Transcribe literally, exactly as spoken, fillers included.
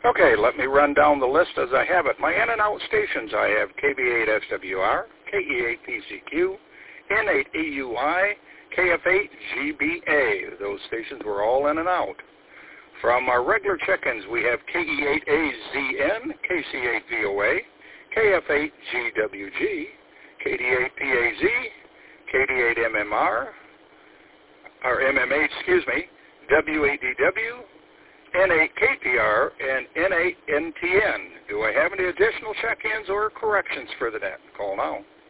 Okay, let me run down the list as I have it. My in and out stations, I have K B eight S W R, K E eight P C Q, N eight E U I, K F eight G B A. Those stations were all in and out. From our regular check-ins, we have K E eight A Z N, K C eight V O A, K F eight G W G, K D eight P A Z, K D eight M M R, or M M H, excuse me, W eight D W, N eight K P R, and N eight N T N. Do I have any additional check-ins or corrections for the net? Call now.